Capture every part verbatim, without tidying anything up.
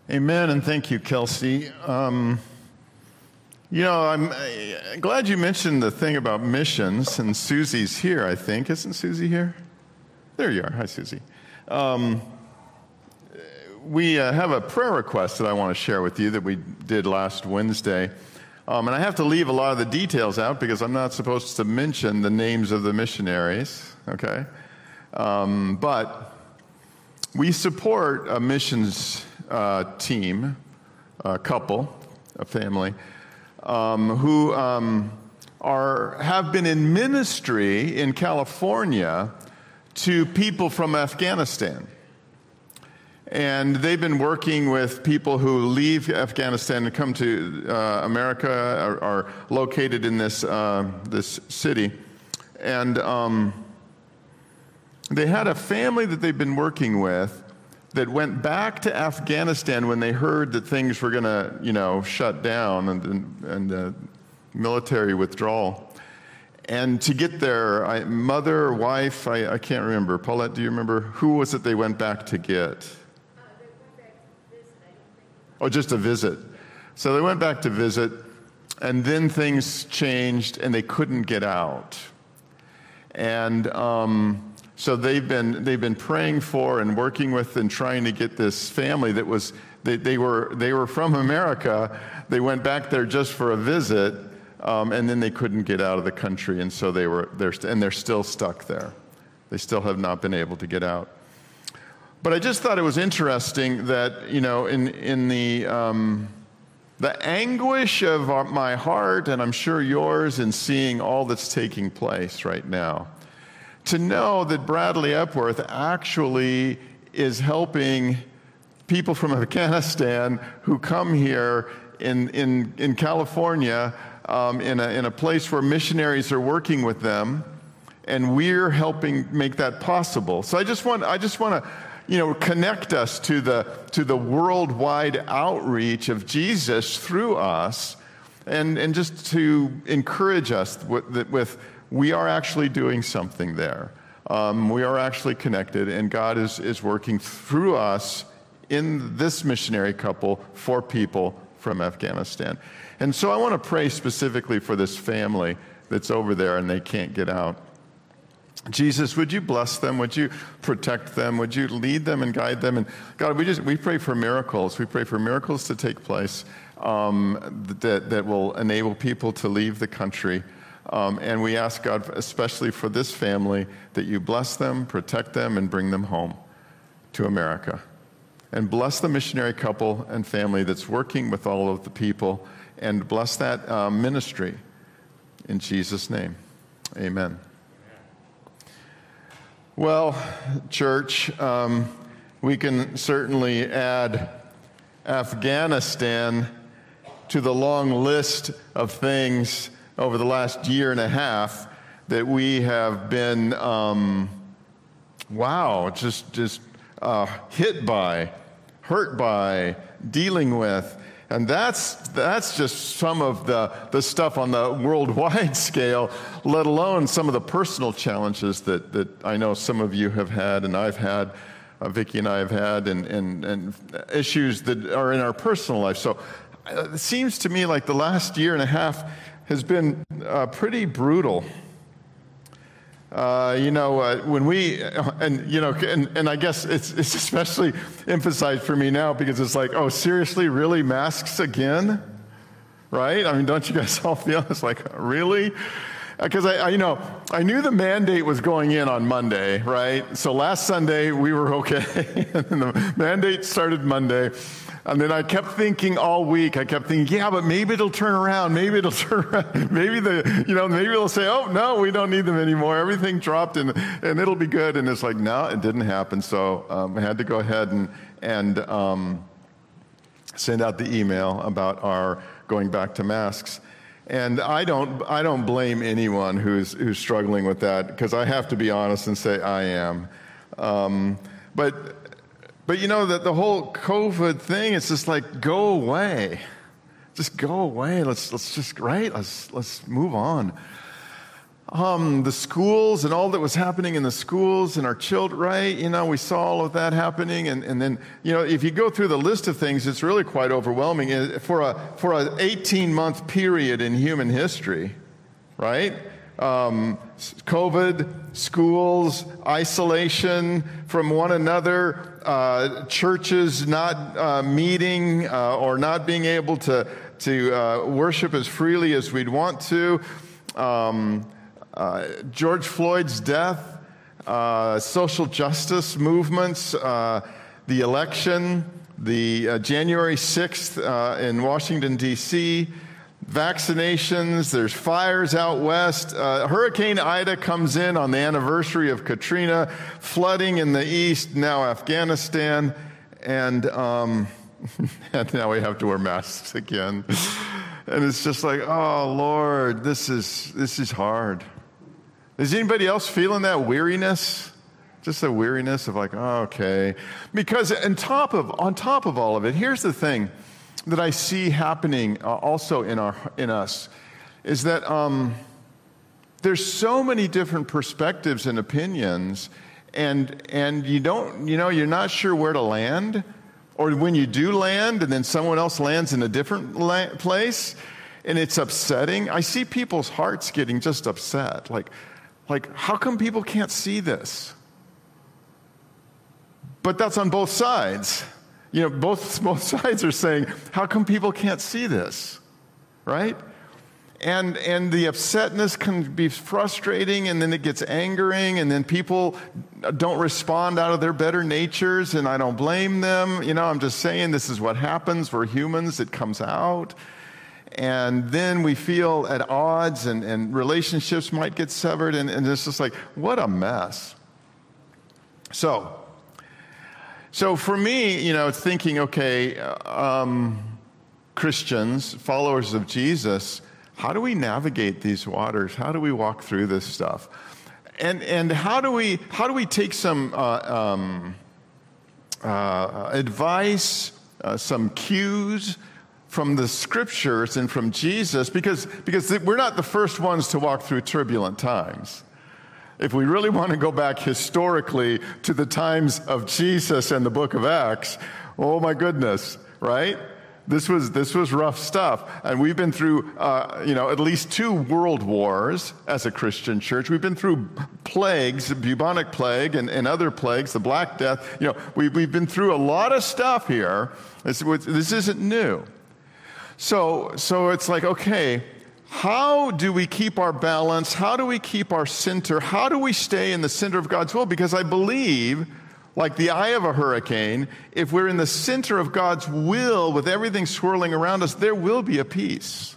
Amen, and thank you, Kelsey. Um, you know, I'm uh, glad you mentioned the thing about missions, and Susie's here, I think. Isn't Susie here? There you are. Hi, Susie. Um, we uh, have a prayer request that I want to share with you that we did last Wednesday. Um, and I have to leave a lot of the details out because I'm not supposed to mention the names of the missionaries, okay? Um, but we support a missions uh, team, a couple, a family, um, who um, are have been in ministry in California to people from Afghanistan. And they've been working with people who leave Afghanistan and come to uh, America, are, are located in this uh, this city. And um, they had a family that they've been working with that went back to Afghanistan when they heard that things were going to, you know, shut down and and uh, military withdrawal. And to get their I, mother or wife, I, I can't remember. Paulette, do you remember? Who was it they went back to get? Oh, just a visit. So they went back to visit, and then things changed, and they couldn't get out. And um, so they've been they've been praying for and working with and trying to get this family that was they, they were they were from America. They went back there just for a visit, um, and then they couldn't get out of the country, and so they were they're and they're still stuck there. They still have not been able to get out. But I just thought it was interesting that, you know, in in the um, the anguish of our, my heart, and I'm sure yours, in seeing all that's taking place right now, to know that Bradley Epworth actually is helping people from Afghanistan who come here in in in California, um, in a in a place where missionaries are working with them, and we're helping make that possible. So I just want I just want to. you know, connect us to the to the worldwide outreach of Jesus through us, and, and just to encourage us with, with we are actually doing something there. Um, we are actually connected, and God is, is working through us in this missionary couple for people from Afghanistan. And so I want to pray specifically for this family that's over there and they can't get out. Jesus, would you bless them? Would you protect them? Would you lead them and guide them? And God, we just we pray for miracles. We pray for miracles to take place um, that that will enable people to leave the country. Um, and we ask God, especially for this family, that you bless them, protect them, and bring them home to America. And bless the missionary couple and family that's working with all of the people, and bless that uh, ministry. In Jesus' name, amen. Well, church, um, we can certainly add Afghanistan to the long list of things over the last year and a half that we have been, um, wow, just just uh, hit by, hurt by, dealing with. And that's that's just some of the, the stuff on the worldwide scale, let alone some of the personal challenges that, that I know some of you have had and I've had, uh, Vicki and I have had, and, and, and issues that are in our personal life. So uh, it seems to me like the last year and a half has been uh, pretty brutal. Uh, you know, uh, when we, uh, and, you know, and, and I guess it's, it's especially emphasized for me now because it's like, oh, seriously, really, masks again? Right? I mean, don't you guys all feel it's like, really? Because I, I, you know, I knew the mandate was going in on Monday, right? So last Sunday, we were okay. And the mandate started Monday. And then I kept thinking all week, I kept thinking, yeah, but maybe it'll turn around. Maybe it'll turn around. Maybe the, you know, maybe they'll say, oh, no, we don't need them anymore. Everything dropped and, and it'll be good. And it's like, no, it didn't happen. So um, I had to go ahead and, and um, send out the email about our going back to masks. And I don't, I don't blame anyone who's, who's struggling with that, because I have to be honest and say I am. Um, but But you know, that the whole COVID thing, it's just like, go away. Just go away. Let's let's just, right? Let's let's move on. um, the schools and all that was happening in the schools and our children, right? You know, we saw all of that happening. And, and then, you know, if you go through the list of things, it's really quite overwhelming. For a for an eighteen-month period in human history, right? Um, COVID, schools, isolation from one another, uh, churches not uh, meeting uh, or not being able to, to uh, worship as freely as we'd want to, um, uh, George Floyd's death, uh, social justice movements, uh, the election, the uh, January sixth uh, in Washington, D C, vaccinations, there's fires out west. Uh, Hurricane Ida comes in on the anniversary of Katrina, flooding in the east, now Afghanistan, and, um, and now we have to wear masks again. And it's just like, oh, Lord, this is this is hard. Is anybody else feeling that weariness? Just the weariness of like, oh, okay. Because on top of on top of all of it, here's the thing that I see happening uh, also in our in us is that um, there's so many different perspectives and opinions, and and you don't you know you're not sure where to land, or when you do land, and then someone else lands in a different la- place, and it's upsetting. I see people's hearts getting just upset, like like how come people can't see this? But that's on both sides. You know, both, both sides are saying, how come people can't see this, right? And and the upsetness can be frustrating, and then it gets angering, and then people don't respond out of their better natures, and I don't blame them. You know, I'm just saying this is what happens. We're humans. It comes out. And then we feel at odds, and, and relationships might get severed, and, and it's just like, what a mess. So... So for me, you know, thinking, okay, um, Christians, followers of Jesus, how do we navigate these waters? How do we walk through this stuff? And and how do we how do we take some uh, um, uh, advice, uh, some cues from the Scriptures and from Jesus? Because because we're not the first ones to walk through turbulent times. If we really want to go back historically to the times of Jesus and the book of Acts, oh my goodness, right? This was this was rough stuff. And we've been through, uh, you know, at least two world wars as a Christian church. We've been through plagues, the bubonic plague and, and other plagues, the Black Death. You know, we, we've been through a lot of stuff here. This, this isn't new. So, so it's like, okay, how do we keep our balance? How do we keep our center? How do we stay in the center of God's will? Because I believe, like the eye of a hurricane, if we're in the center of God's will with everything swirling around us, there will be a peace.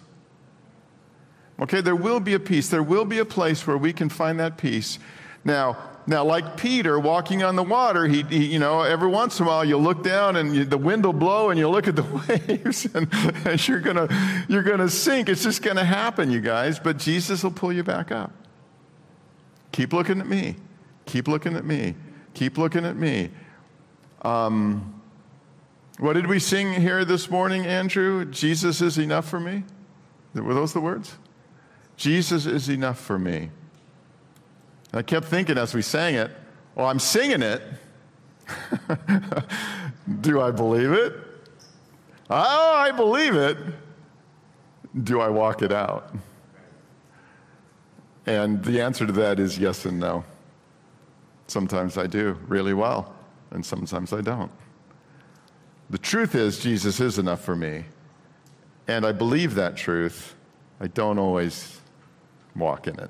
Okay, there will be a peace. There will be a place where we can find that peace. Now, now, like Peter walking on the water, he, he you know, every once in a while you look down and you, the wind will blow and you look at the waves and, and you're gonna you're gonna sink. It's just gonna happen, you guys. But Jesus will pull you back up. Keep looking at me. Keep looking at me. Keep looking at me. Um, what did we sing here this morning, Andrew? Jesus is enough for me. Were those the words? Jesus is enough for me. I kept thinking as we sang it, well, I'm singing it. Do I believe it? Oh, I believe it. Do I walk it out? And the answer to that is yes and no. Sometimes I do really well, and sometimes I don't. The truth is, Jesus is enough for me. And I believe that truth. I don't always walk in it.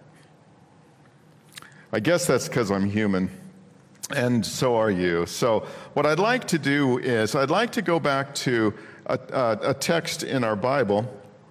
I guess that's because I'm human, and so are you. So what I'd like to do is I'd like to go back to a, a, a text in our Bible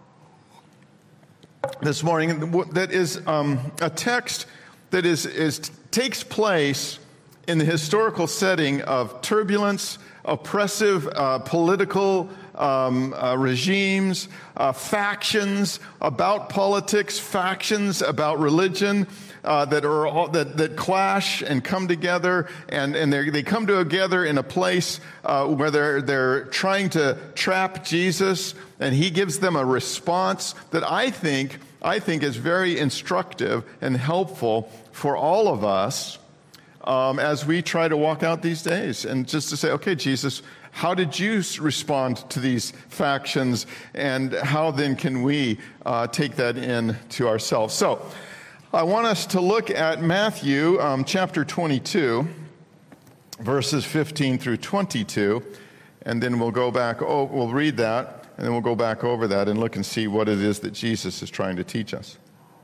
this morning that is um, a text that is, is takes place in the historical setting of turbulence, oppressive uh, political um, uh, regimes, uh, factions about politics, factions about religion. uh, that are all, that, that clash and come together, and, and they come together in a place uh, where they're, they're trying to trap Jesus, and he gives them a response that I think, I think is very instructive and helpful for all of us um, as we try to walk out these days. And just to say, okay, Jesus, how did you respond to these factions, and how then can we uh, take that in to ourselves? So I want us to look at Matthew um, chapter twenty-two, verses fifteen through twenty-two, and then we'll go back, oh, we'll read that, and then we'll go back over that and look and see what it is that Jesus is trying to teach us.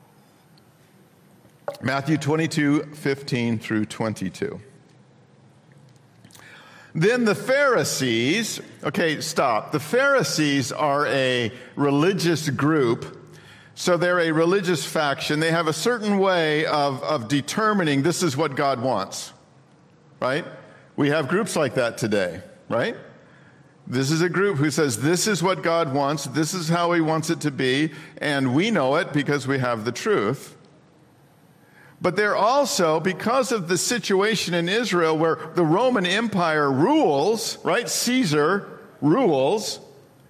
Matthew twenty-two, fifteen through twenty-two. Then the Pharisees, okay, stop. The Pharisees are a religious group. So they're a religious faction. They have a certain way of, of determining this is what God wants, right? We have groups like that today, right? This is a group who says this is what God wants, this is how he wants it to be, and we know it because we have the truth. But they're also, because of the situation in Israel where the Roman Empire rules, right? Caesar rules,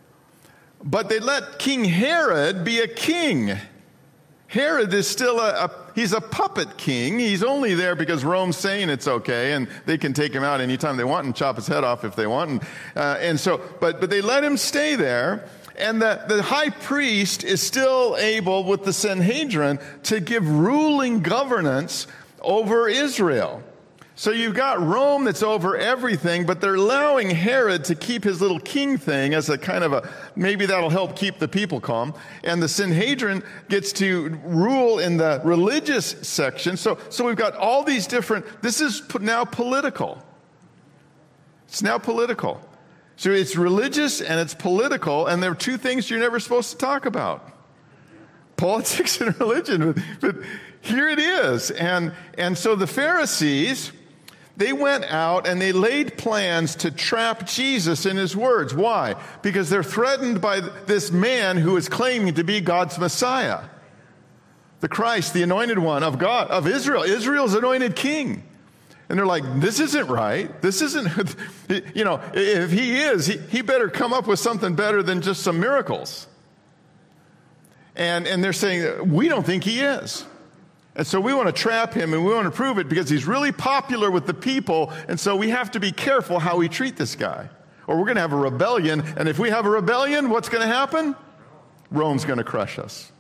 but they let King Herod be a king. Herod is still a, a he's a puppet king. He's only there because Rome's saying it's okay, and they can take him out anytime they want and chop his head off if they want. And, uh, and so, but but they let him stay there. And the, the high priest is still able, with the Sanhedrin, to give ruling governance over Israel. So you've got Rome that's over everything, but they're allowing Herod to keep his little king thing as a kind of a, maybe that'll help keep the people calm. And the Sanhedrin gets to rule in the religious section. So, so we've got all these different, this is now political. It's now political. So it's religious and it's political, and there are two things you're never supposed to talk about. Politics and religion. But, but here it is. And, and so the Pharisees, they went out and they laid plans to trap Jesus in his words. Why? Because they're threatened by this man who is claiming to be God's Messiah. The Christ, the anointed one of God, of Israel, Israel's anointed king. And they're like, this isn't right. This isn't, you know, if he is, he, he better come up with something better than just some miracles. And, and they're saying, we don't think he is. And so we want to trap him, and we want to prove it because he's really popular with the people. And so we have to be careful how we treat this guy, or we're going to have a rebellion. And if we have a rebellion, what's going to happen? Rome's going to crush us.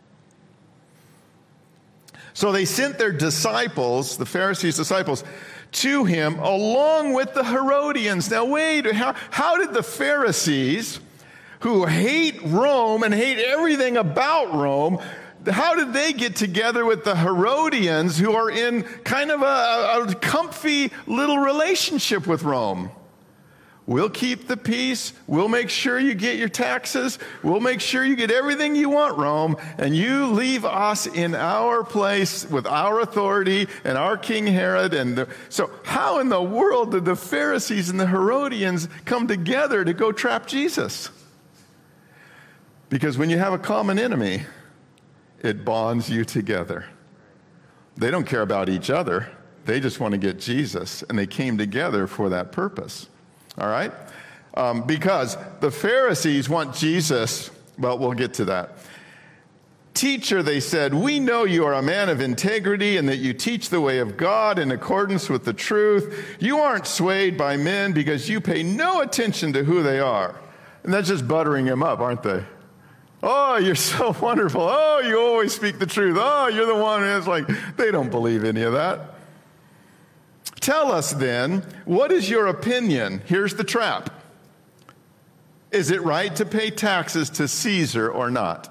So they sent their disciples, the Pharisees' disciples, to him along with the Herodians. Now wait, how, how did the Pharisees, who hate Rome and hate everything about Rome, how did they get together with the Herodians, who are in kind of a, a comfy little relationship with Rome? We'll keep the peace. We'll make sure you get your taxes. We'll make sure you get everything you want, Rome. And you leave us in our place with our authority and our King Herod. And the, so how in the world did the Pharisees and the Herodians come together to go trap Jesus? Because when you have a common enemy, it bonds you together. They don't care about each other. They just want to get Jesus. And they came together for that purpose. All right? Um, because the Pharisees want Jesus, well, we'll get to that. Teacher, they said, we know you are a man of integrity and that you teach the way of God in accordance with the truth. You aren't swayed by men because you pay no attention to who they are. And that's just buttering him up, aren't they? Oh, you're so wonderful. Oh, you always speak the truth. Oh, you're the one who's like, they don't believe any of that. Tell us then, what is your opinion? Here's the trap. Is it right to pay taxes to Caesar or not?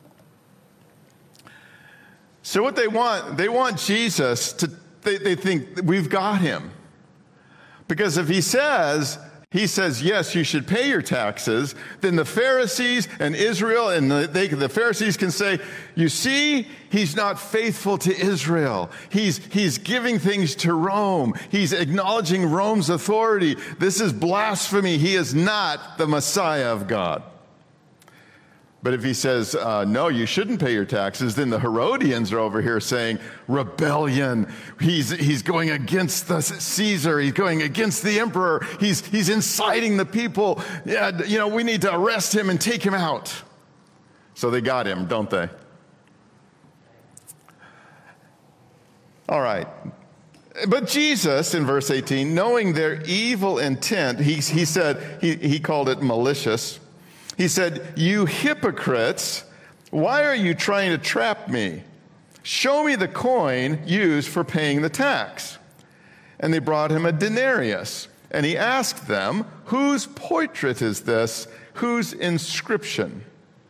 So what they want, they want Jesus to, they, they think we've got him. Because if he says, he says, yes, you should pay your taxes, then the Pharisees and Israel, and the, they, the Pharisees can say, you see, he's not faithful to Israel. He's, he's giving things to Rome. He's acknowledging Rome's authority. This is blasphemy. He is not the Messiah of God. But if he says, uh, no, you shouldn't pay your taxes, then the Herodians are over here saying, rebellion. He's, he's going against the Caesar. He's going against the emperor. He's, he's inciting the people. Yeah, you know, we need to arrest him and take him out. So they got him, don't they? All right. But Jesus, in verse eighteen, knowing their evil intent, he, he said, he, he called it malicious. He said, you hypocrites, why are you trying to trap me? Show me the coin used for paying the tax. And they brought him a denarius. And he asked them, whose portrait is this? Whose inscription?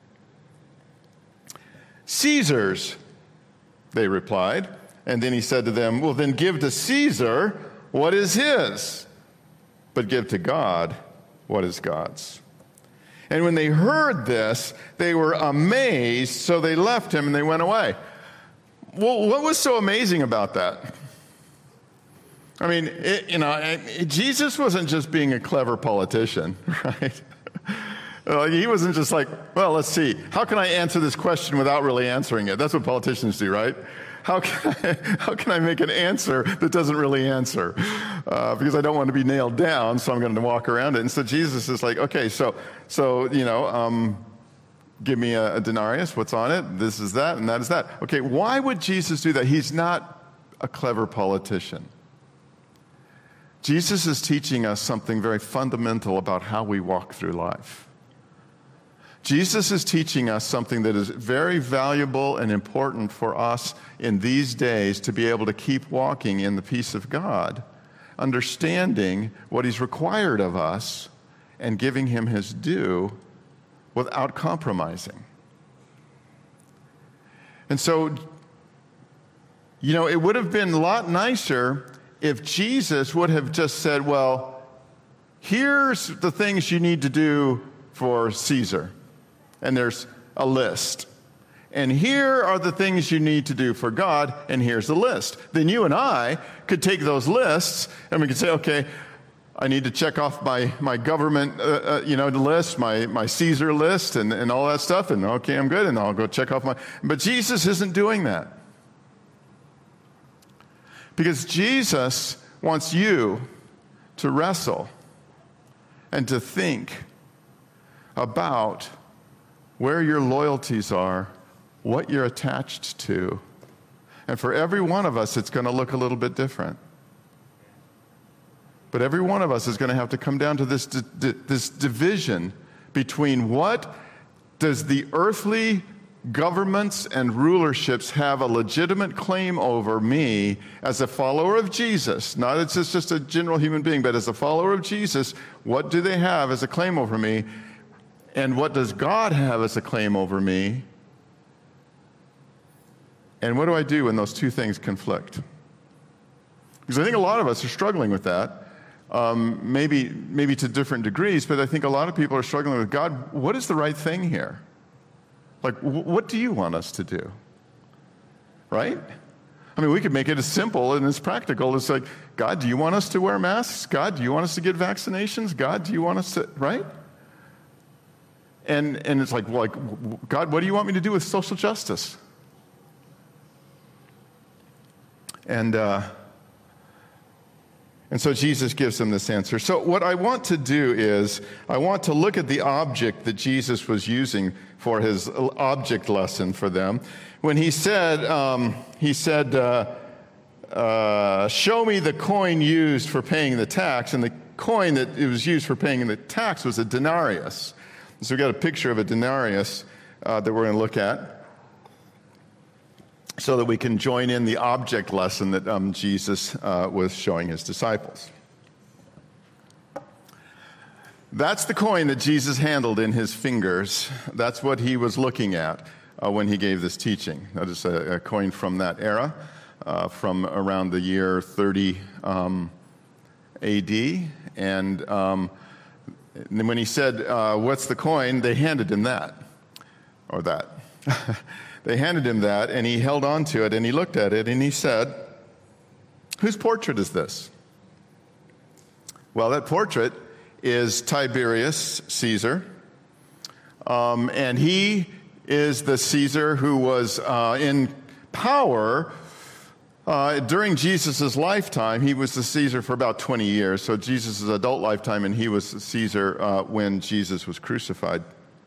Caesar's, they replied. And then he said to them, well, then give to Caesar what is his, but give to God what is God's. And when they heard this, they were amazed, so they left him and they went away. Well, what was so amazing about that? I mean, it, you know, it, Jesus wasn't just being a clever politician, right? Like, he wasn't just like, well, let's see, how can I answer this question without really answering it? That's what politicians do, right? How can I, how can I make an answer that doesn't really answer? Uh, because I don't want to be nailed down, so I'm going to walk around it. And so Jesus is like, okay, so, so you know, um, give me a, a denarius. What's on it? This is that, and that is that. Okay, why would Jesus do that? He's not a clever politician. Jesus is teaching us something very fundamental about how we walk through life. Jesus is teaching us something that is very valuable and important for us in these days to be able to keep walking in the peace of God, understanding what he's required of us and giving him his due without compromising. And so, you know, it would have been a lot nicer if Jesus would have just said, well, here's the things you need to do for Caesar. And there's a list. And here are the things you need to do for God, and here's the list. Then you and I could take those lists, and we could say, okay, I need to check off my, my government uh, uh, you know, list, my, my Caesar list, and, and all that stuff, and okay, I'm good, and I'll go check off my... But Jesus isn't doing that. Because Jesus wants you to wrestle and to think about where your loyalties are, what you're attached to. And for every one of us, it's going to look a little bit different. But every one of us is going to have to come down to this, di- di- this division between what does the earthly governments and rulerships have a legitimate claim over me as a follower of Jesus, not as just, just a general human being, but as a follower of Jesus, what do they have as a claim over me? And what does God have as a claim over me? And what do I do when those two things conflict? Because I think a lot of us are struggling with that, um, maybe, maybe to different degrees, but I think a lot of people are struggling with, God, what is the right thing here? Like, w- what do you want us to do? Right? I mean, we could make it as simple and as practical as like, God, do you want us to wear masks? God, do you want us to get vaccinations? God, do you want us to, right? And and it's like, well, like, God, what do you want me to do with social justice? And uh, and so Jesus gives them this answer. So what I want to do is, I want to look at the object that Jesus was using for his object lesson for them. When he said, um, he said, uh, uh, show me the coin used for paying the tax. And the coin that it was used for paying the tax was a denarius. So we've got a picture of a denarius uh, that we're going to look at so that we can join in the object lesson that um, Jesus uh, was showing his disciples. That's the coin that Jesus handled in his fingers. That's what he was looking at uh, when he gave this teaching. That is a, a coin from that era, uh, from around the year thirty um, A D. And... Um, And when he said, uh, what's the coin, they handed him that, or that. They handed him that, and he held on to it, and he looked at it, and he said, whose portrait is this? Well, that portrait is Tiberius Caesar. Um, and he is the Caesar who was uh, in power uh, during Jesus' lifetime. He was the Caesar for about twenty years, so Jesus' adult lifetime, and he was the Caesar uh, when Jesus was crucified.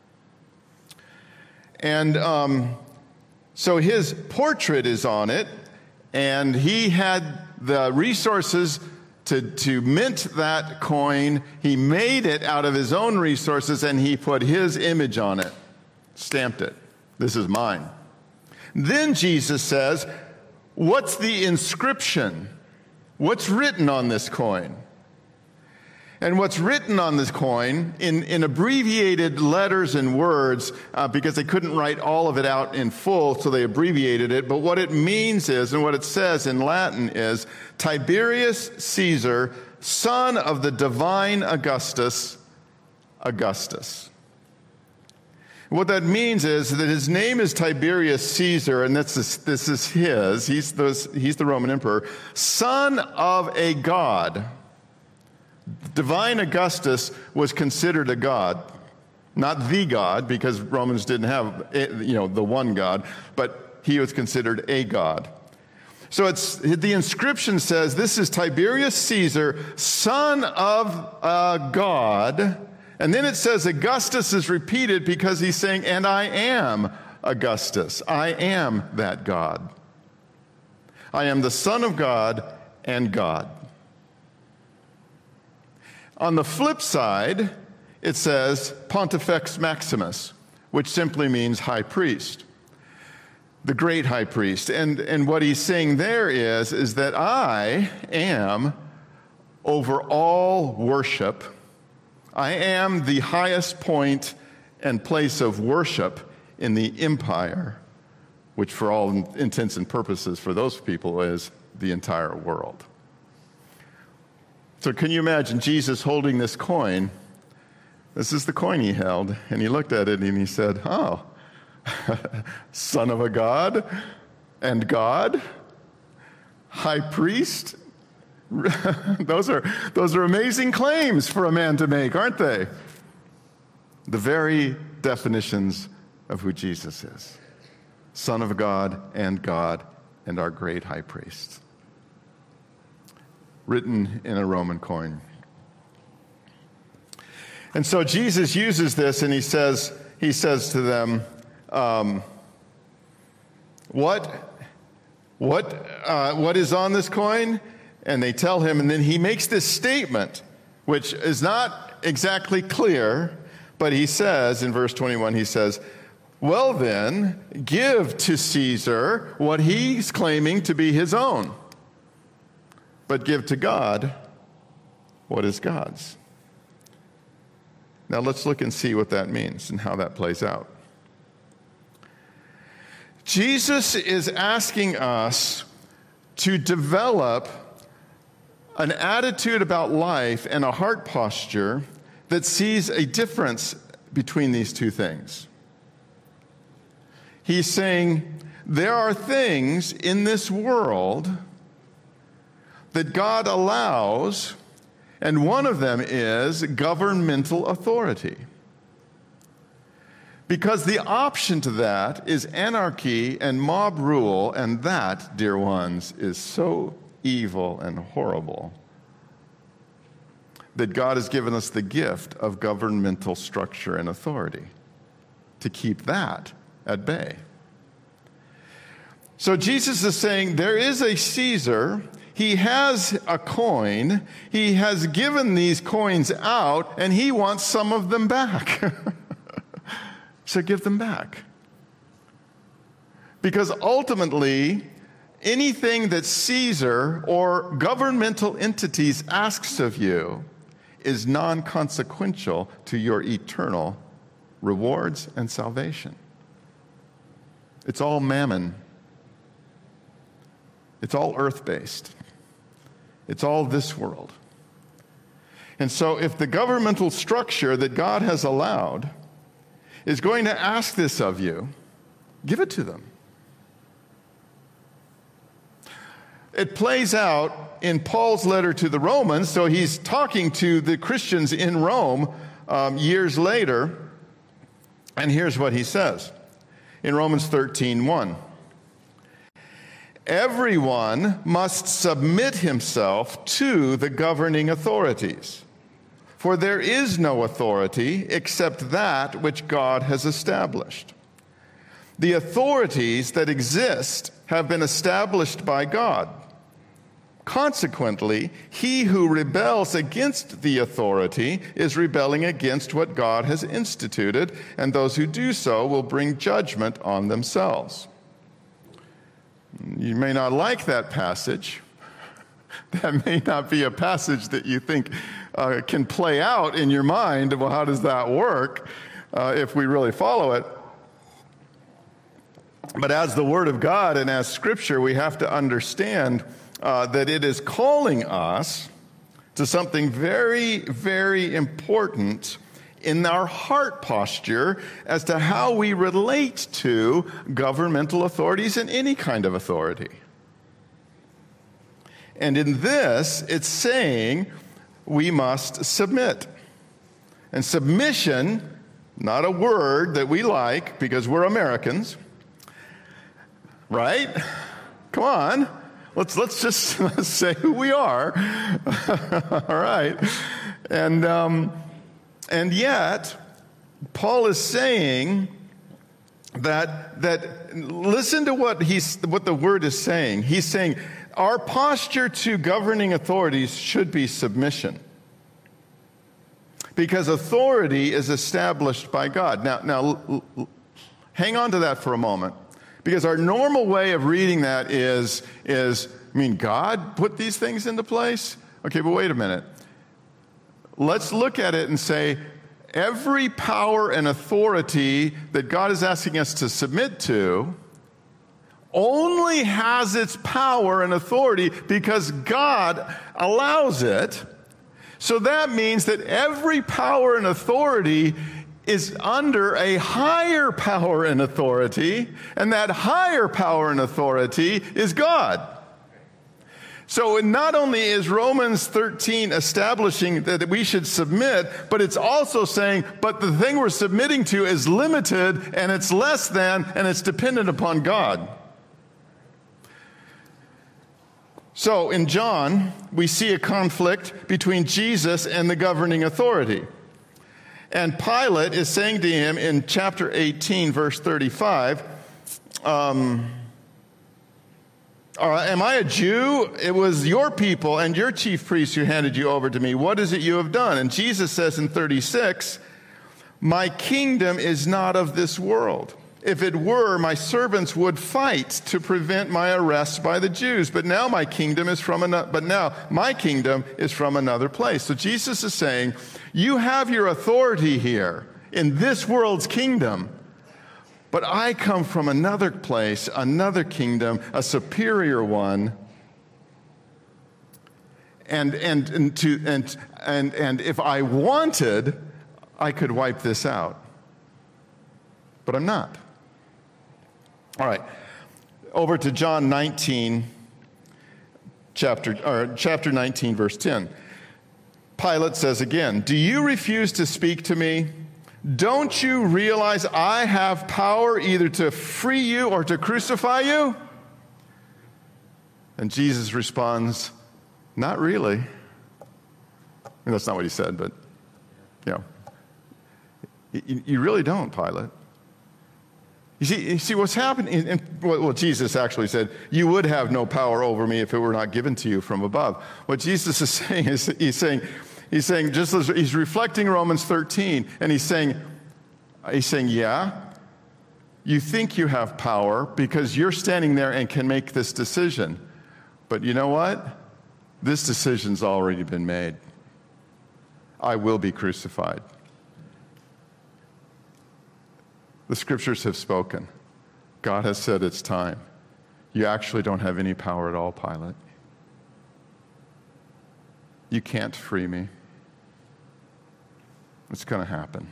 And um, so his portrait is on it, and he had the resources to, to mint that coin. He made it out of his own resources, and he put his image on it, stamped it. This is mine. Then Jesus says, what's the inscription? What's written on this coin? And what's written on this coin in, in abbreviated letters and words, uh, because they couldn't write all of it out in full, so they abbreviated it. But what it means is, and what it says in Latin is, Tiberius Caesar, son of the divine Augustus, Augustus. What that means is that his name is Tiberius Caesar, and that's this, this is his. He's the, he's the Roman emperor, son of a god. Divine Augustus was considered a god, not the god, because Romans didn't have, you know, the one god, but he was considered a god. So it's the inscription says, this is Tiberius Caesar, son of a god. And then it says Augustus is repeated because he's saying, and I am Augustus. I am that God. I am the Son of God and God. On the flip side, it says Pontifex Maximus, which simply means high priest, the great high priest. And, and what he's saying there is, is that I am over all worship. I am the highest point and place of worship in the empire, which for all intents and purposes for those people is the entire world. So can you imagine Jesus holding this coin? This is the coin he held, and he looked at it and he said, oh, son of a god and God, high priest. those are those are amazing claims for a man to make, aren't they? The very definitions of who Jesus is. Son of God and God and our great high priest. Written in a Roman coin. And so Jesus uses this and he says, he says to them, um, what, what, uh, what is on this coin? And they tell him, and then he makes this statement, which is not exactly clear, but he says in verse twenty-one, he says, well then, give to Caesar what he's claiming to be his own, but give to God what is God's. Now let's look and see what that means and how that plays out. Jesus is asking us to develop an attitude about life and a heart posture that sees a difference between these two things. He's saying there are things in this world that God allows, and one of them is governmental authority. Because the option to that is anarchy and mob rule, and that, dear ones, is so evil and horrible that God has given us the gift of governmental structure and authority to keep that at bay. So Jesus is saying there is a Caesar. He has a coin. He has given these coins out, and he wants some of them back. So give them back. Because ultimately, anything that Caesar or governmental entities asks of you is non-consequential to your eternal rewards and salvation. It's all mammon. It's all earth-based. It's all this world. And so if the governmental structure that God has allowed is going to ask this of you, give it to them. It plays out in Paul's letter to the Romans, so he's talking to the Christians in Rome um, years later, And here's what he says in Romans thirteen one. Everyone must submit himself to the governing authorities, for there is no authority except that which God has established. The authorities that exist have been established by God. Consequently, he who rebels against the authority is rebelling against what God has instituted, and those who do so will bring judgment on themselves. You may not like that passage. That may not be a passage that you think uh, can play out in your mind. Well, how does that work uh, if we really follow it? But as the Word of God and as Scripture, we have to understand uh, that it is calling us to something very, very important in our heart posture as to how we relate to governmental authorities and any kind of authority. And in this, it's saying we must submit. And submission, not a word that we like because we're Americans, right? Come on. Let's let's just let's say who we are. All right. And um, and yet, Paul is saying that that listen to what he's what the word is saying. He's saying our posture to governing authorities should be submission. Because authority is established by God. Now, now l- l- hang on to that for a moment. Because our normal way of reading that is, is, I mean, God put these things into place? Okay, but wait a minute. Let's look at it and say, every power and authority that God is asking us to submit to only has its power and authority because God allows it. So that means that every power and authority is under a higher power and authority, and that higher power and authority is God. So not only is Romans thirteen establishing that we should submit, but it's also saying, but the thing we're submitting to is limited, and it's less than, and it's dependent upon God. So in John, we see a conflict between Jesus and the governing authority. And Pilate is saying to him in chapter eighteen, verse thirty-five, um, am I a Jew? It was your people and your chief priests who handed you over to me. What is it you have done? And Jesus says in thirty-six, my kingdom is not of this world. If it were, my servants would fight to prevent my arrest by the Jews. But now my kingdom is from another, but now my kingdom is from another place. So Jesus is saying, you have your authority here in this world's kingdom, but I come from another place, another kingdom, a superior one. And and and to and and and if I wanted, I could wipe this out. But I'm not. All right, over to John nineteen, chapter, or chapter nineteen, verse ten. Pilate says again, do you refuse to speak to me? Don't you realize I have power either to free you or to crucify you? And Jesus responds, not really. I mean, that's not what he said, but, you know, you, you really don't, Pilate. You see, you see what's happening, and well, Jesus actually said, you would have no power over me if it were not given to you from above. What Jesus is saying is, he's saying, he's saying, just as he's reflecting Romans thirteen, and he's saying, he's saying, yeah, you think you have power because you're standing there and can make this decision. But you know what? This decision's already been made. I will be crucified. The scriptures have spoken. God has said it's time. You actually don't have any power at all, Pilate. You can't free me. It's going to happen.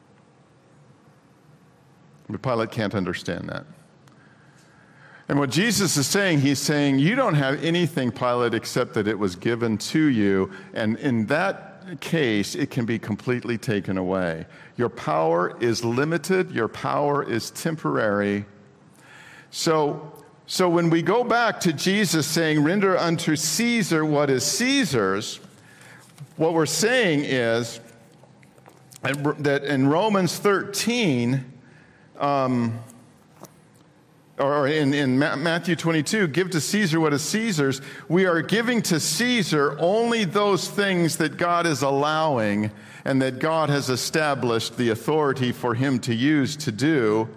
But Pilate can't understand that. And what Jesus is saying, he's saying, you don't have anything, Pilate, except that it was given to you. And in that that case, it can be completely taken away. Your power is limited. Your power is temporary. So, so when we go back to Jesus saying, render unto Caesar what is Caesar's, what we're saying is that in Romans thirteen, um, or in, in Matthew twenty-two, give to Caesar what is Caesar's, we are giving to Caesar only those things that God is allowing and that God has established the authority for him to use to do.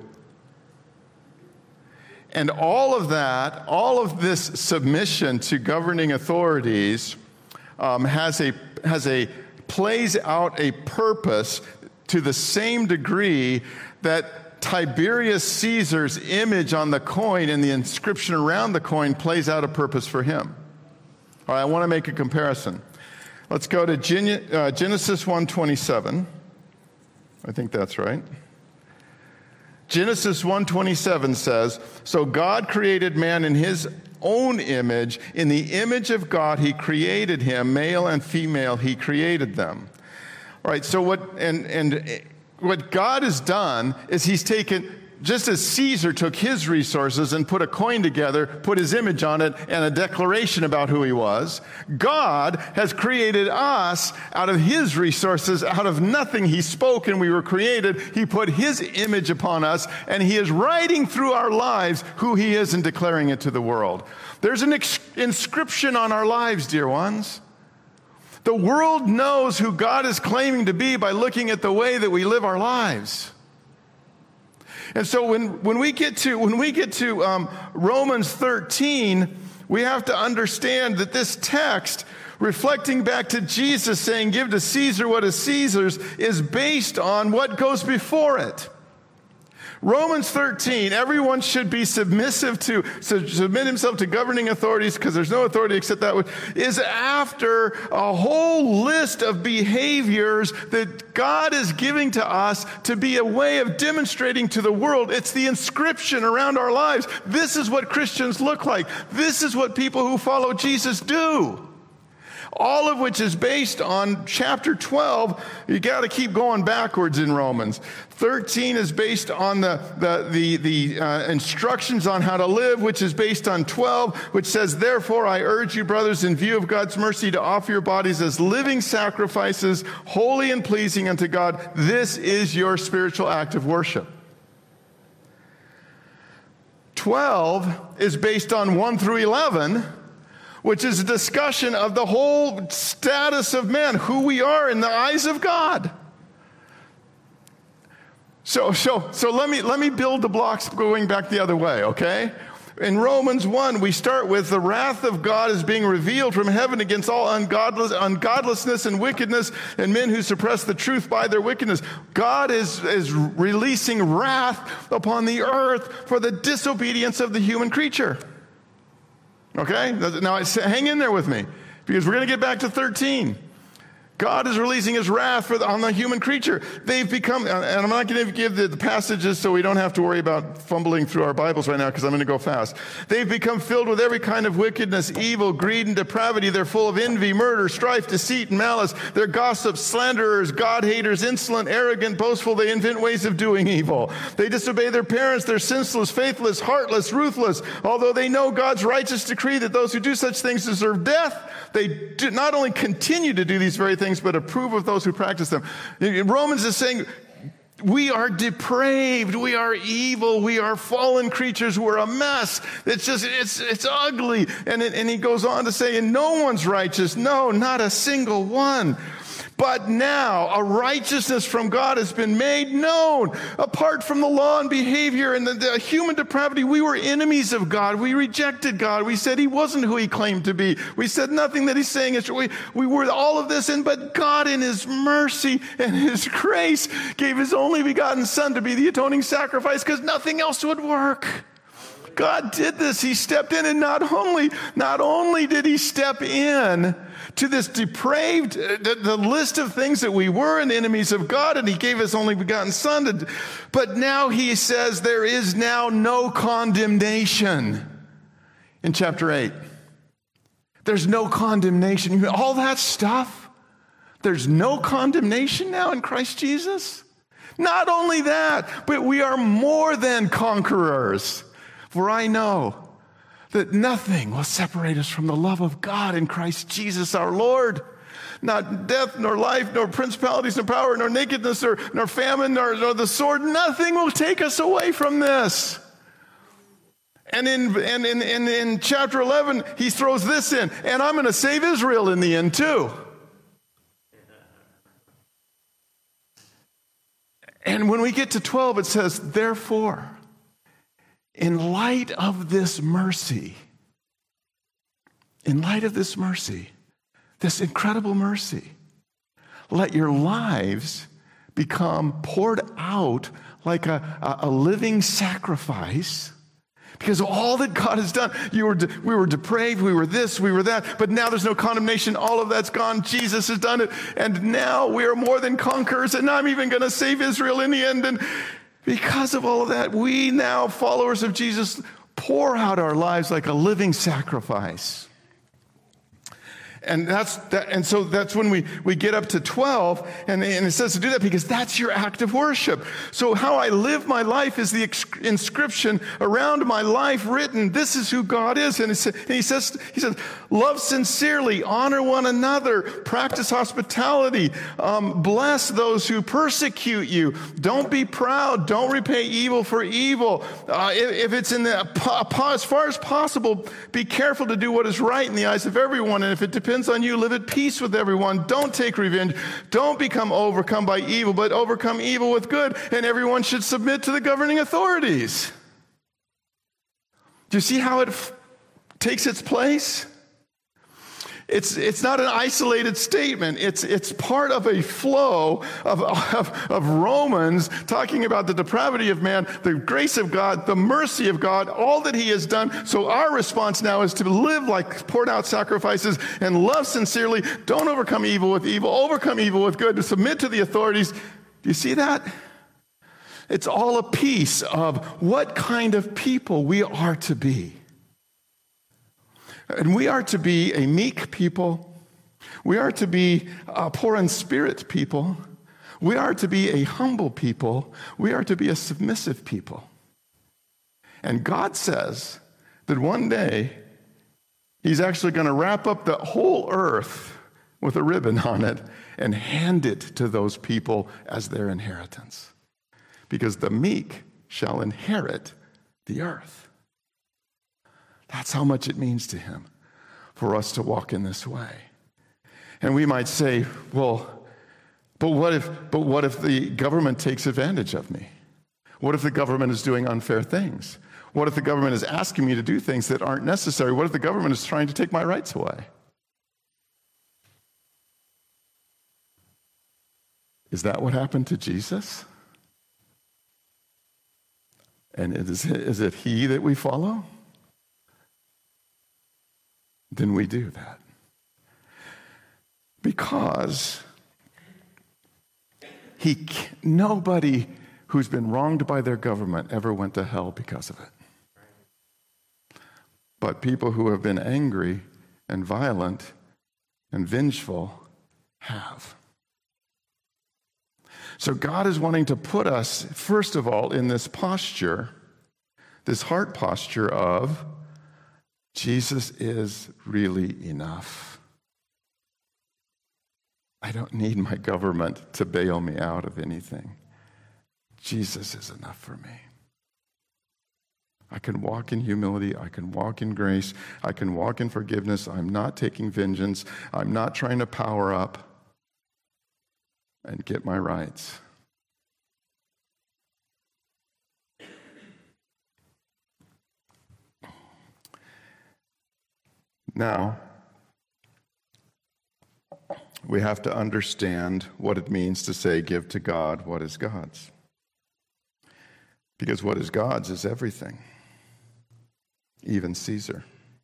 And all of that, all of this submission to governing authorities um, has a has a plays out a purpose to the same degree that Tiberius Caesar's image on the coin and the inscription around the coin plays out a purpose for him. All right, I want to make a comparison. Let's go to Gen- uh, Genesis one twenty-seven. I think that's right. Genesis one twenty-seven says, so God created man in his own image. In the image of God, he created him. Male and female, he created them. All right, so what, and, and what God has done is he's taken, just as Caesar took his resources and put a coin together, put his image on it, and a declaration about who he was, God has created us out of his resources. Out of nothing he spoke and we were created. He put his image upon us, and he is writing through our lives who he is and declaring it to the world. There's an ex- inscription on our lives, dear ones. The world knows who God is claiming to be by looking at the way that we live our lives. And so when, when we get to, when we get to um, Romans thirteen, we have to understand that this text, reflecting back to Jesus saying, give to Caesar what is Caesar's, is based on what goes before it. Romans thirteen, everyone should be submissive to, so submit himself to governing authorities because there's no authority except that one, is after a whole list of behaviors that God is giving to us to be a way of demonstrating to the world. It's the inscription around our lives. This is what Christians look like. This is what people who follow Jesus do. All of which is based on chapter twelve. You got to keep going backwards in Romans. thirteen is based on the the the, the uh, instructions on how to live, which is based on twelve, which says, therefore I urge you, brothers, in view of God's mercy, to offer your bodies as living sacrifices, holy and pleasing unto God. This is your spiritual act of worship. twelve is based on one through eleven, which is a discussion of the whole status of man, who we are in the eyes of God. So, so, so let me let me build the blocks going back the other way, okay? In Romans one, we start with the wrath of God is being revealed from heaven against all ungodless, ungodlessness and wickedness and men who suppress the truth by their wickedness. God is, is releasing wrath upon the earth for the disobedience of the human creature. Okay? Now, hang in there with me, because we're going to get back to thirteen. God is releasing his wrath for the, on the human creature. They've become, and I'm not going to give the, the passages so we don't have to worry about fumbling through our Bibles right now because I'm going to go fast. They've become filled with every kind of wickedness, evil, greed, and depravity. They're full of envy, murder, strife, deceit, and malice. They're gossips, slanderers, God-haters, insolent, arrogant, boastful. They invent ways of doing evil. They disobey their parents. They're senseless, faithless, heartless, ruthless. Although they know God's righteous decree that those who do such things deserve death, they do not only continue to do these very things, but approve of those who practice them. Romans is saying, we are depraved, we are evil, we are fallen creatures, we're a mess. It's just, it's it's ugly. And, it, and he goes on to say, and no one's righteous. No, not a single one. But now a righteousness from God has been made known. Apart from the law and behavior and the, the human depravity, we were enemies of God. We rejected God. We said he wasn't who he claimed to be. We said nothing that he's saying is true. We, we were all of this, and but God in his mercy and his grace gave his only begotten son to be the atoning sacrifice because nothing else would work. God did this. He stepped in, and not only, not only did he step in to this depraved, the, the list of things that we were and enemies of God, and he gave his only begotten son, to, but now he says there is now no condemnation in chapter eight. There's no condemnation. All that stuff There's no condemnation now in Christ Jesus. Not only that, but we are more than conquerors. For I know that nothing will separate us from the love of God in Christ Jesus our Lord. Not death, nor life, nor principalities, nor power, nor nakedness, nor, nor famine, nor, nor the sword. Nothing will take us away from this. And in, and in, in, in chapter eleven, he throws this in. And I'm going to save Israel in the end too. And when we get to twelve, it says, therefore, in light of this mercy, in light of this mercy, this incredible mercy, let your lives become poured out like a, a, a living sacrifice. Because of all that God has done, you were de- we were depraved, we were this, we were that, but now there's no condemnation. All of that's gone. Jesus has done it. And now we are more than conquerors, and I'm even going to save Israel in the end. And because of all of that, we now, followers of Jesus, pour out our lives like a living sacrifice. And that's that, and so that's when we, we get up to twelve, and, and it says to do that because that's your act of worship. So how I live my life is the ex- inscription around my life written, this is who God is. And, and he says, he says, love sincerely, honor one another, practice hospitality, um, bless those who persecute you. Don't be proud. Don't repay evil for evil. Uh, if, if it's in the, as far as possible, be careful to do what is right in the eyes of everyone. And if it depends on you, live at peace with everyone. Don't take revenge. Don't become overcome by evil, but overcome evil with good. And everyone should submit to the governing authorities. Do you see how it f- takes its place? It's, it's not an isolated statement. It's, it's part of a flow of, of, of Romans talking about the depravity of man, the grace of God, the mercy of God, all that he has done. So our response now is to live like poured out sacrifices and love sincerely. Don't overcome evil with evil. Overcome evil with good. To submit to the authorities. Do you see that? It's all a piece of what kind of people we are to be. And we are to be a meek people. We are to be a poor in spirit people. We are to be a humble people. We are to be a submissive people. And God says that one day he's actually going to wrap up the whole earth with a ribbon on it and hand it to those people as their inheritance. Because the meek shall inherit the earth. That's how much it means to him for us to walk in this way. And we might say, well, but what if, but what if the government takes advantage of me? What if the government is doing unfair things? What if the government is asking me to do things that aren't necessary? What if the government is trying to take my rights away? Is that what happened to Jesus? And is it, is it he that we follow? Then we do that. Because he, nobody who's been wronged by their government ever went to hell because of it. But people who have been angry and violent and vengeful have. So God is wanting to put us, first of all, in this posture, this heart posture of, Jesus is really enough. I don't need my government to bail me out of anything. Jesus is enough for me. I can walk in humility. I can walk in grace. I can walk in forgiveness. I'm not taking vengeance. I'm not trying to power up and get my rights. Now, we have to understand what it means to say, give to God what is God's. Because what is God's is everything, even Caesar.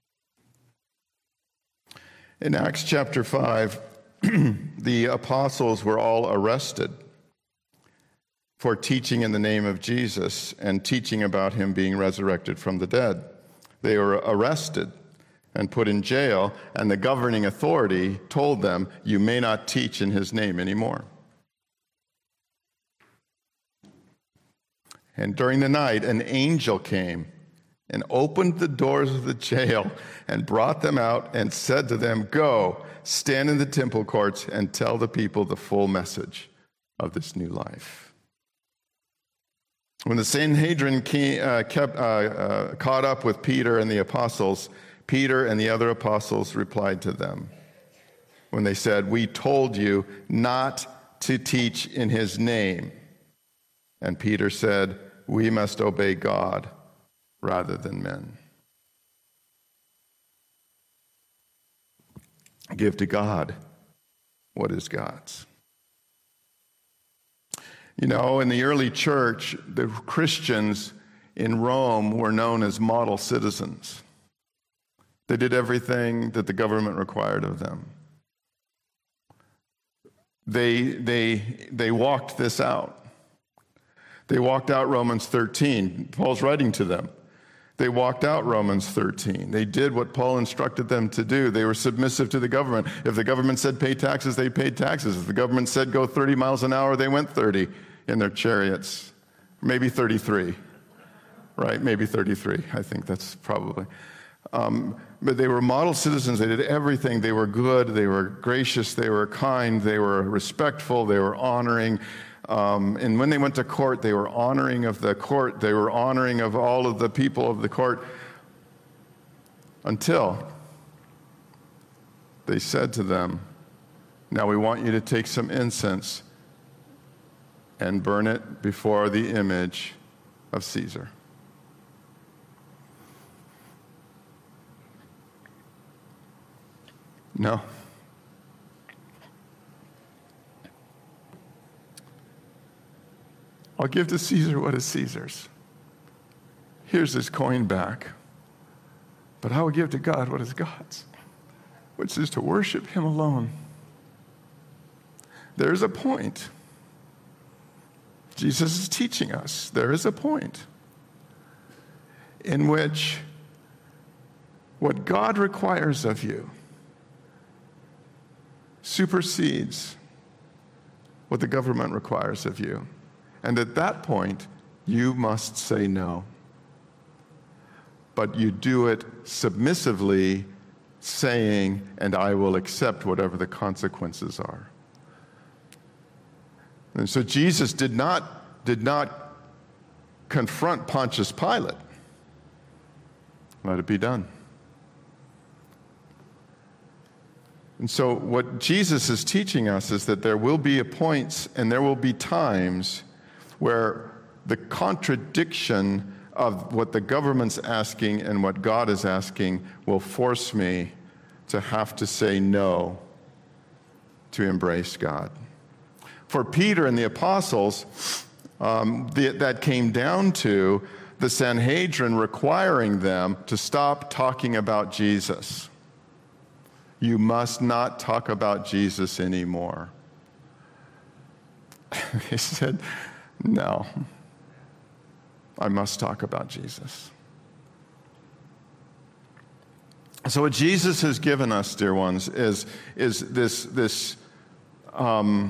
In Acts chapter five, the apostles were all arrested for teaching in the name of Jesus and teaching about him being resurrected from the dead. They were arrested. and put in jail, and the governing authority told them, "You may not teach in his name anymore." And during the night, an angel came and opened the doors of the jail and brought them out and said to them, "Go, stand in the temple courts and tell the people the full message of this new life." When the Sanhedrin came, uh, kept, uh, uh, caught up with Peter and the apostles, Peter and the other apostles replied to them when they said, "We told you not to teach in his name." And Peter said, "We must obey God rather than men." Give to God what is God's. You know, in the early church, the Christians in Rome were known as model citizens. They did everything that the government required of them. They, they, they walked this out. They walked out Romans thirteen. Paul's writing to them. They walked out Romans thirteen. They did what Paul instructed them to do. They were submissive to the government. If the government said pay taxes, they paid taxes. If the government said go thirty miles an hour, they went thirty in their chariots. Maybe thirty-three, right? Maybe thirty-three. I think that's probably. Um, but they were model citizens. They did everything. They were good. They were gracious. They were kind. They were respectful. They were honoring. Um, and when they went to court, they were honoring of the court. They were honoring of all of the people of the court until they said to them, "Now we want you to take some incense and burn it before the image of Caesar." No. I'll give to Caesar what is Caesar's. Here's his coin back. But I will give to God what is God's, which is to worship him alone. There's a point. Jesus is teaching us. There is a point in which what God requires of you supersedes what the government requires of you. And at that point, you must say no. But you do it submissively, saying, "And I will accept whatever the consequences are." And so Jesus did not, did not confront Pontius Pilate. Let it be done. And so what Jesus is teaching us is that there will be points and there will be times where the contradiction of what the government's asking and what God is asking will force me to have to say no to embrace God. For Peter and the apostles, um, the, that came down to the Sanhedrin requiring them to stop talking about Jesus. You must not talk about Jesus anymore. They said, "No, I must talk about Jesus." So what Jesus has given us, dear ones, is, is this, this, um,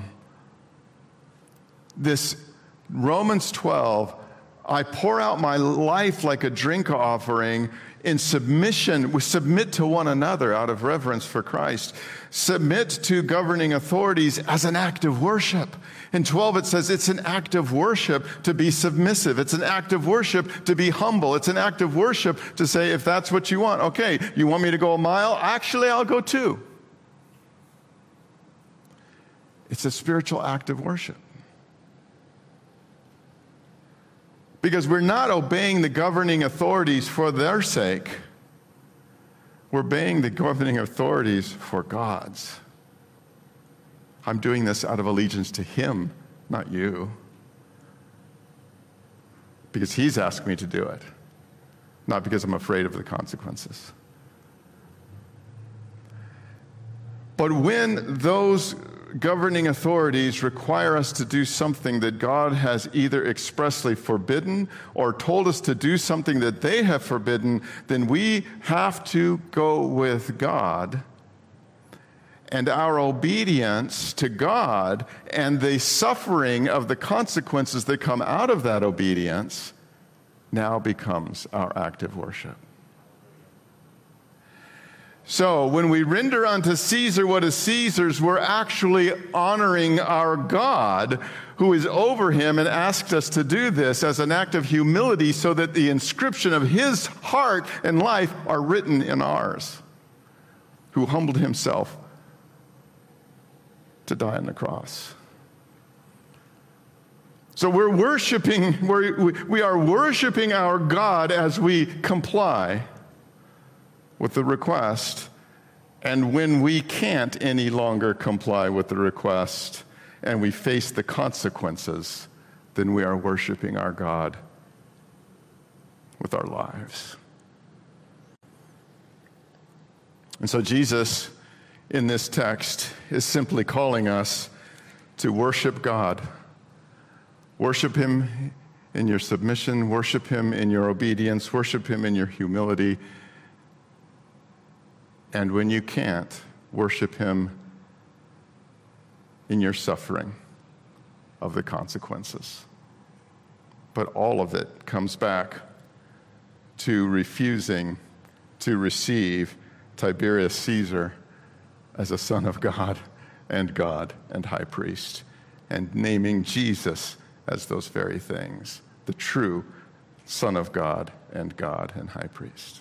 this Romans twelve, I pour out my life like a drink offering in submission. We submit to one another out of reverence for Christ. Submit to governing authorities as an act of worship. In twelve, it says it's an act of worship to be submissive. It's an act of worship to be humble. It's an act of worship to say, if that's what you want, okay, you want me to go a mile? Actually, I'll go two. It's a spiritual act of worship. Because we're not obeying the governing authorities for their sake. We're obeying the governing authorities for God's. I'm doing this out of allegiance to him, not you. Because he's asked me to do it, not because I'm afraid of the consequences. But when those governing authorities require us to do something that God has either expressly forbidden or told us to do something that they have forbidden, then we have to go with God. And our obedience to God and the suffering of the consequences that come out of that obedience now becomes our act of worship. So when we render unto Caesar what is Caesar's, we're actually honoring our God who is over him and asked us to do this as an act of humility so that the inscription of his heart and life are written in ours, who humbled himself to die on the cross. So we're worshiping, we're, we are worshiping our God as we comply with the request, and when we can't any longer comply with the request and we face the consequences, then we are worshiping our God with our lives. And so Jesus, in this text, is simply calling us to worship God. Worship him in your submission, worship him in your obedience, worship him in your humility. And when you can't, worship him in your suffering of the consequences. But all of it comes back to refusing to receive Tiberius Caesar as a son of God and God and high priest, and naming Jesus as those very things, the true Son of God and God and high priest.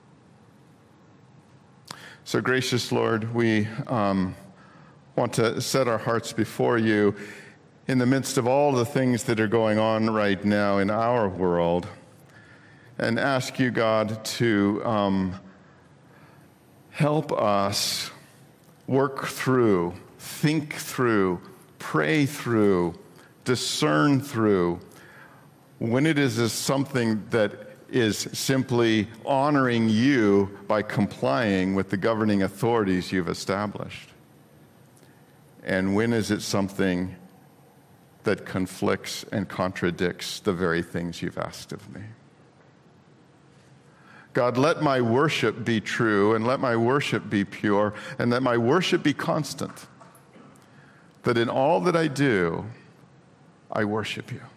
So gracious Lord, we um, want to set our hearts before you in the midst of all the things that are going on right now in our world, and ask you, God, to um, help us work through, think through, pray through, discern through, when it is something that is simply honoring you by complying with the governing authorities you've established. And when is it something that conflicts and contradicts the very things you've asked of me? God, let my worship be true, and let my worship be pure, and let my worship be constant, that in all that I do, I worship you.